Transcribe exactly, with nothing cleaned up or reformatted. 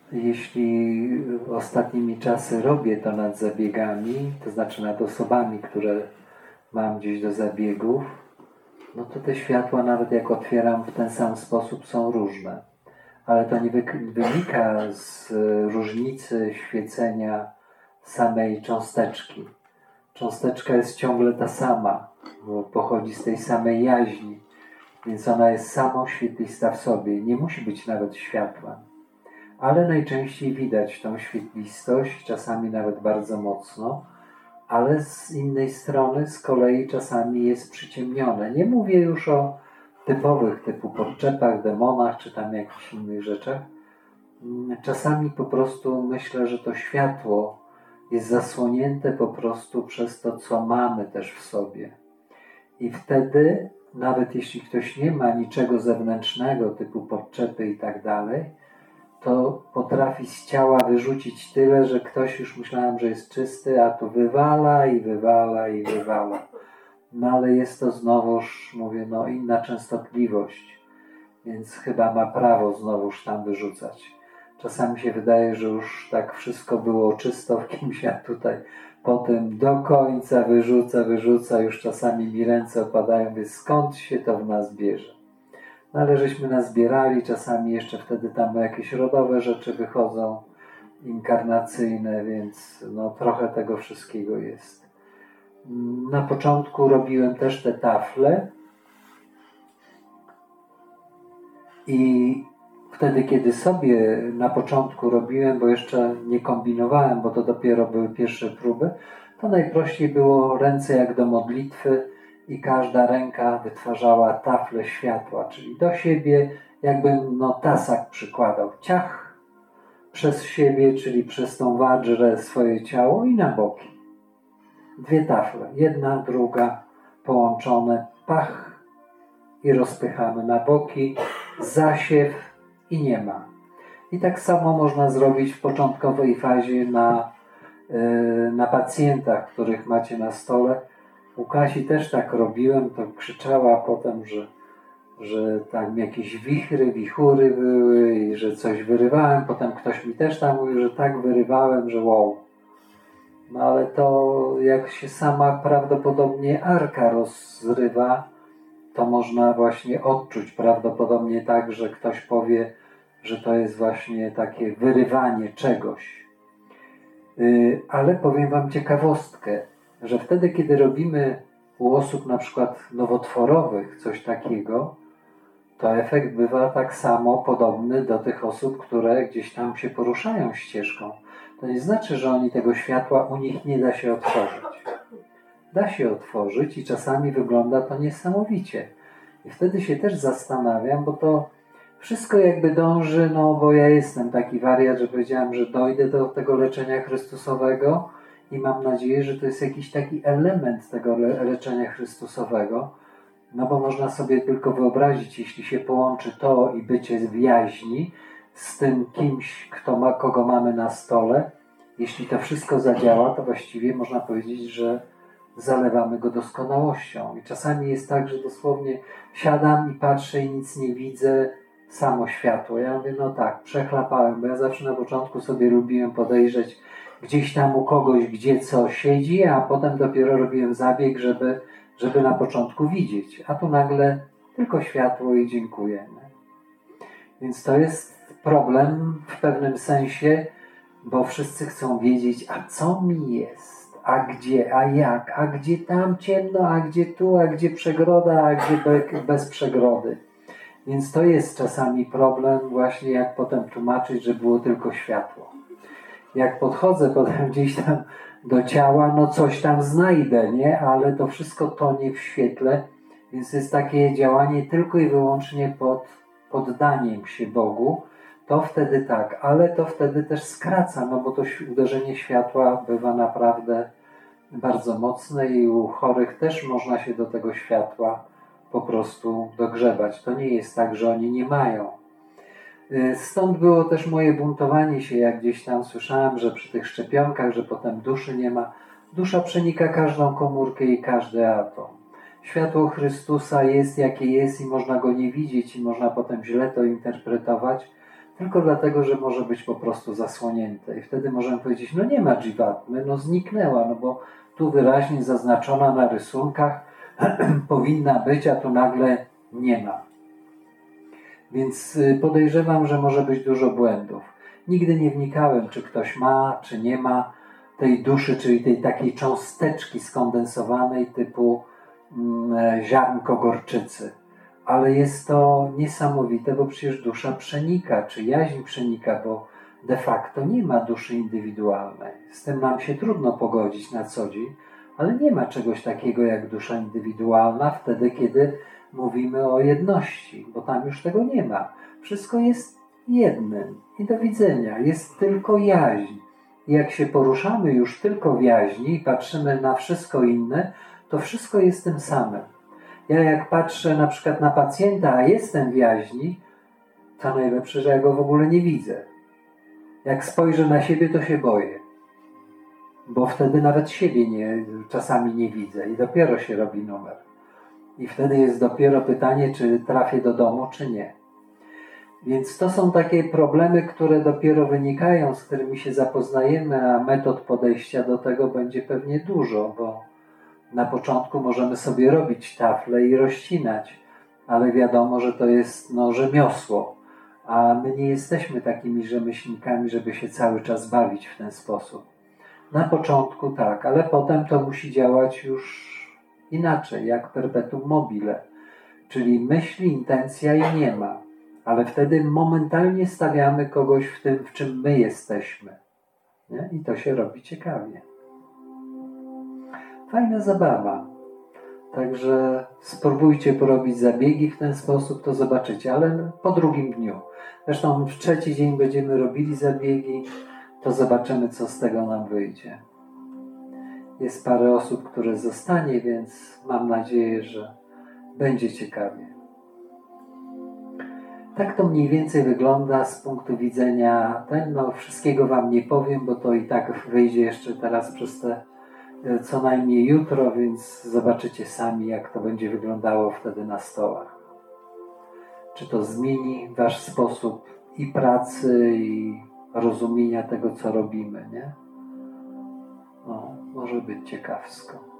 jeśli ostatnimi czasy robię to nad zabiegami, to znaczy nad osobami, które mam gdzieś do zabiegów, no to te światła, nawet jak otwieram w ten sam sposób, są różne. Ale to nie wynika z różnicy świecenia samej cząsteczki. Cząsteczka jest ciągle ta sama, bo pochodzi z tej samej jaźni, więc ona jest samą świetlista w sobie. Nie musi być nawet światła. Ale najczęściej widać tą świetlistość, czasami nawet bardzo mocno, ale z innej strony z kolei czasami jest przyciemnione. Nie mówię już o typowych typu podczepach, demonach czy tam jakichś innych rzeczach. Czasami po prostu myślę, że to światło jest zasłonięte po prostu przez to, co mamy też w sobie. I wtedy, nawet jeśli ktoś nie ma niczego zewnętrznego typu podczepy i tak dalej, to potrafi z ciała wyrzucić tyle, że ktoś już myślałem, że jest czysty, a tu wywala i wywala i wywala. No ale jest to znowuż, mówię, no inna częstotliwość, więc chyba ma prawo znowuż tam wyrzucać. Czasami się wydaje, że już tak wszystko było czysto w kimś, a tutaj potem do końca wyrzuca, wyrzuca, już czasami mi ręce opadają, więc skąd się to w nas bierze? No ale żeśmy nazbierali, czasami jeszcze wtedy tam jakieś rodowe rzeczy wychodzą, inkarnacyjne, więc no trochę tego wszystkiego jest. Na początku robiłem też te tafle i wtedy, kiedy sobie na początku robiłem, bo jeszcze nie kombinowałem, bo to dopiero były pierwsze próby, to najprościej było ręce jak do modlitwy i każda ręka wytwarzała taflę światła, czyli do siebie jakbym no, tasak przykładał, ciach przez siebie, czyli przez tą wadżrę swoje ciało i na boki. Dwie tafle, jedna, druga, połączone, pach i rozpychamy na boki, zasiew i nie ma. I tak samo można zrobić w początkowej fazie na, yy, na pacjentach, których macie na stole. U Kasi też tak robiłem, to krzyczała potem, że, że tam jakieś wichry, wichury były i że coś wyrywałem. Potem ktoś mi też tam mówił, że tak wyrywałem, że wow. No ale to jak się sama prawdopodobnie arka rozrywa, to można właśnie odczuć prawdopodobnie tak, że ktoś powie, że to jest właśnie takie wyrywanie czegoś. Yy, ale powiem wam ciekawostkę, że wtedy, kiedy robimy u osób na przykład nowotworowych coś takiego, to efekt bywa tak samo podobny do tych osób, które gdzieś tam się poruszają ścieżką. To nie znaczy, że oni tego światła, u nich nie da się otworzyć. Da się otworzyć i czasami wygląda to niesamowicie. I wtedy się też zastanawiam, bo to wszystko jakby dąży, no bo ja jestem taki wariat, że powiedziałem, że dojdę do tego leczenia Chrystusowego i mam nadzieję, że to jest jakiś taki element tego le- leczenia Chrystusowego, no bo można sobie tylko wyobrazić, jeśli się połączy to i bycie w jaźni z tym kimś, kto ma, kogo mamy na stole, jeśli to wszystko zadziała, to właściwie można powiedzieć, że zalewamy go doskonałością. I czasami jest tak, że dosłownie siadam i patrzę i nic nie widzę, samo światło. Ja mówię, no tak, przechlapałem, bo ja zawsze na początku sobie lubiłem podejrzeć gdzieś tam u kogoś, gdzie co siedzi, a potem dopiero robiłem zabieg, żeby, żeby na początku widzieć. A tu nagle tylko światło i dziękuję. Więc to jest problem w pewnym sensie, bo wszyscy chcą wiedzieć, a co mi jest? A gdzie, a jak, a gdzie tam ciemno, a gdzie tu, a gdzie przegroda, a gdzie be, bez przegrody. Więc to jest czasami problem właśnie, jak potem tłumaczyć, że było tylko światło. Jak podchodzę potem gdzieś tam do ciała, no coś tam znajdę, nie? Ale to wszystko tonie w świetle, więc jest takie działanie tylko i wyłącznie pod poddaniem się Bogu. To wtedy tak, ale to wtedy też skraca, no bo to uderzenie światła bywa naprawdę bardzo mocne i u chorych też można się do tego światła po prostu dogrzebać. To nie jest tak, że oni nie mają. Stąd było też moje buntowanie się, jak gdzieś tam słyszałem, że przy tych szczepionkach, że potem duszy nie ma. Dusza przenika każdą komórkę i każdy atom. Światło Chrystusa jest jakie jest i można go nie widzieć i można potem źle to interpretować. tylko dlatego, że może być po prostu zasłonięte. I wtedy możemy powiedzieć, no nie ma dżivatmy, no zniknęła, no bo tu wyraźnie zaznaczona na rysunkach powinna być, a tu nagle nie ma. Więc podejrzewam, że może być dużo błędów. Nigdy nie wnikałem, czy ktoś ma, czy nie ma tej duszy, czyli tej takiej cząsteczki skondensowanej typu mm, ziarnko gorczycy. Ale jest to niesamowite, bo przecież dusza przenika, czy jaźń przenika, bo de facto nie ma duszy indywidualnej. Z tym nam się trudno pogodzić na co dzień, ale nie ma czegoś takiego jak dusza indywidualna wtedy, kiedy mówimy o jedności, bo tam już tego nie ma. Wszystko jest jednym i do widzenia. Jest tylko jaźń. I jak się poruszamy już tylko w jaźni i patrzymy na wszystko inne, to wszystko jest tym samym. Ja jak patrzę na przykład na pacjenta, a jestem w jaźni, to najlepsze, że ja go w ogóle nie widzę. Jak spojrzę na siebie, to się boję. Bo wtedy nawet siebie nie, czasami nie widzę i dopiero się robi numer. I wtedy jest dopiero pytanie, czy trafię do domu, czy nie. Więc to są takie problemy, które dopiero wynikają, z którymi się zapoznajemy, a metod podejścia do tego będzie pewnie dużo, bo na początku możemy sobie robić tafle i rozcinać, ale wiadomo, że to jest no, rzemiosło, a my nie jesteśmy takimi rzemieślnikami, żeby się cały czas bawić w ten sposób. Na początku tak, ale potem to musi działać już inaczej, jak perpetuum mobile, czyli myśli, intencja i nie ma, ale wtedy momentalnie stawiamy kogoś w tym, w czym my jesteśmy. Nie? I to się robi ciekawie. Fajna zabawa. Także spróbujcie porobić zabiegi w ten sposób, to zobaczycie, ale po drugim dniu. Zresztą w trzeci dzień będziemy robili zabiegi, to zobaczymy, co z tego nam wyjdzie. Jest parę osób, które zostanie, więc mam nadzieję, że będzie ciekawie. Tak to mniej więcej wygląda z punktu widzenia ten, no wszystkiego wam nie powiem, bo to i tak wyjdzie jeszcze teraz przez te co najmniej jutro, więc zobaczycie sami, jak to będzie wyglądało wtedy na stołach. Czy to zmieni wasz sposób i pracy, i rozumienia tego, co robimy, nie? No, może być ciekawsko.